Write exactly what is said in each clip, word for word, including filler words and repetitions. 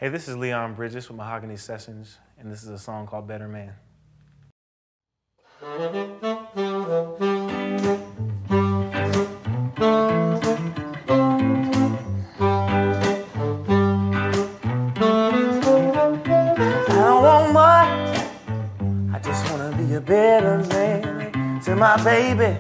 Hey, this is Leon Bridges with Mahogany Sessions, and this is a song called Better Man. I don't want much, I just want to be a better man to my baby.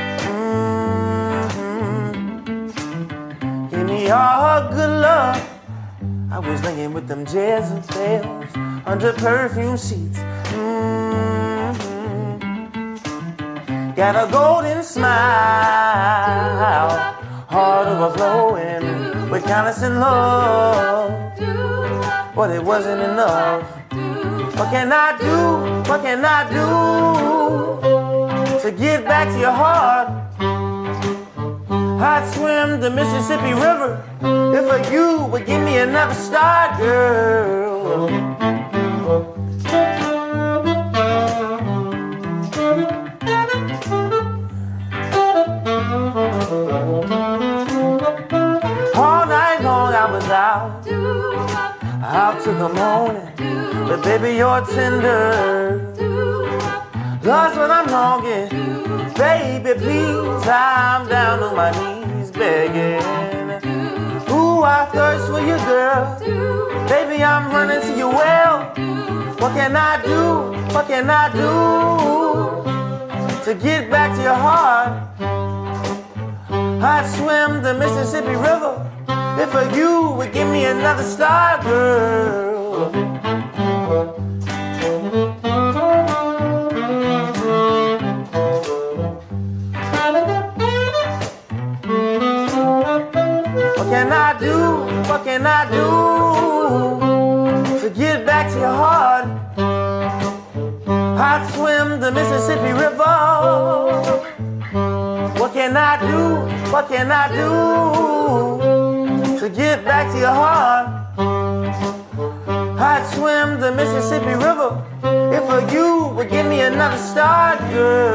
Mm-hmm. Give me all good love. I was laying with them Jezebels under perfume sheets. Mm-hmm. Got a golden smile, heart overflowing with kindness and love. But it wasn't enough. What can I do? What can I do to get back to your heart? I'd swim the Mississippi River if for you would give me another start, girl. All night long I was out, out till the morning, but baby you're tender. That's what I'm longing. Baby, please, I'm down on my knees begging. Ooh, I thirst for you, girl. Baby, I'm running to your well. What can I do? What can I do to get back to your heart? I'd swim the Mississippi River if for you would give me another star, girl. What can I do? What can I do to get back to your heart? I'd swim the Mississippi River. What can I do? What can I do to get back to your heart? I'd swim the Mississippi River if for you would give me another start, girl.